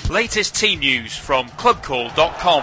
Latest team news from clubcall.com.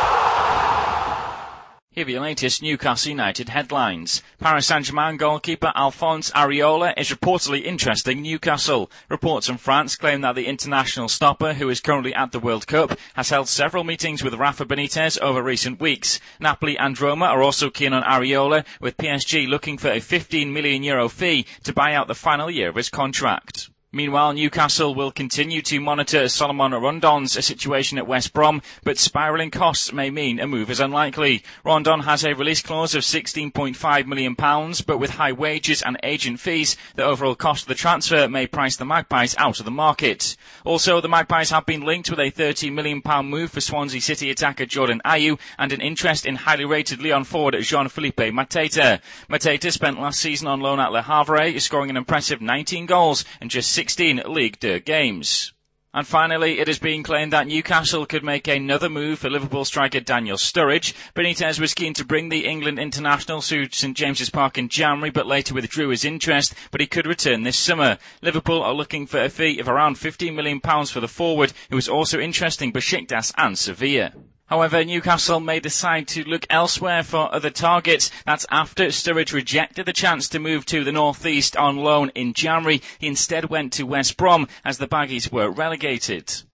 Here are the latest Newcastle United headlines. Paris Saint-Germain goalkeeper Alphonse Areola is reportedly interesting Newcastle. Reports from France claim that the international stopper, who is currently at the World Cup, has held several meetings with Rafa Benitez over recent weeks. Napoli and Roma are also keen on Areola, with PSG looking for a €15 million fee to buy out the final year of his contract. Meanwhile, Newcastle will continue to monitor Solomon Rondon's situation at West Brom, but spiralling costs may mean a move is unlikely. Rondon has a release clause of £16.5 million, but with high wages and agent fees, the overall cost of the transfer may price the Magpies out of the market. Also, the Magpies have been linked with a £30 million move for Swansea City attacker Jordan Ayew and an interest in highly rated Lyon forward Jean-Philippe Mateta. Mateta spent last season on loan at Le Havre, scoring an impressive 19 goals in just 16 Ligue 2 games. And finally, it is being claimed that Newcastle could make another move for Liverpool striker Daniel Sturridge. Benitez was keen to bring the England international to St James's Park in January, but later withdrew his interest, but he could return this summer. Liverpool are looking for a fee of around £15 million for the forward, who is also interesting Besiktas and Sevilla. However, Newcastle may decide to look elsewhere for other targets. That's after Sturridge rejected the chance to move to the North East on loan in January. He instead went to West Brom as the Baggies were relegated.